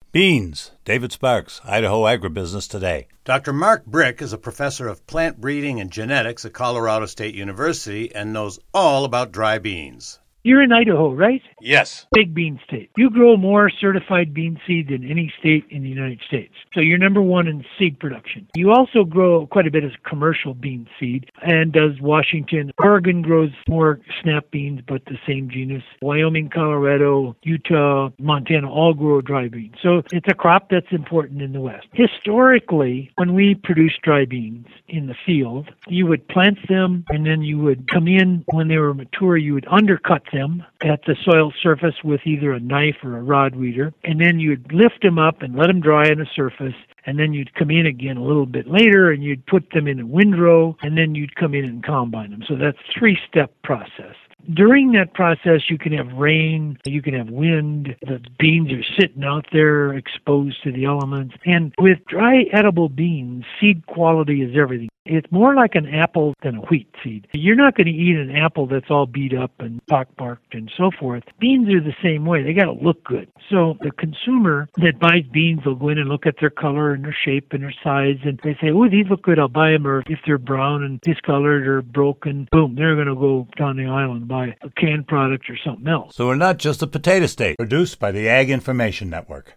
Beans. David Sparks, Idaho Agribusiness Today. Dr. Mark Brick is a professor of plant breeding and genetics at Colorado State University and knows all about dry beans. You're in Idaho, right? Yes. Big bean state. You grow more certified bean seed than any state in the United States. So you're number one in seed production. You also grow quite a bit of commercial bean seed, and does Washington. Oregon grows more snap beans, but the same genus. Wyoming, Colorado, Utah, Montana all grow dry beans. So it's a crop that's important in the West. Historically, when we produced dry beans in the field, you would plant them, and then you would come in when they were mature, you would undercut them at the soil surface with either a knife or a rod weeder, and then you'd lift them up and let them dry on the surface, and then you'd come in again a little bit later and you'd put them in a windrow, and then you'd come in and combine them. So that's a three-step process. During that process, you can have rain, you can have wind, the beans are sitting out there exposed to the elements. And with dry edible beans, seed quality is everything. It's more like an apple than a wheat seed. You're not going to eat an apple that's all beat up and pockmarked and so forth. Beans are the same way. They got to look good. So the consumer that buys beans will go in and look at their color and their shape and their size, and they say, oh, these look good, I'll buy them. Or if they're brown and discolored or broken, boom, they're going to go down the aisle and buy a canned product or something else. So we're not just a potato state. Produced by the Ag Information Network.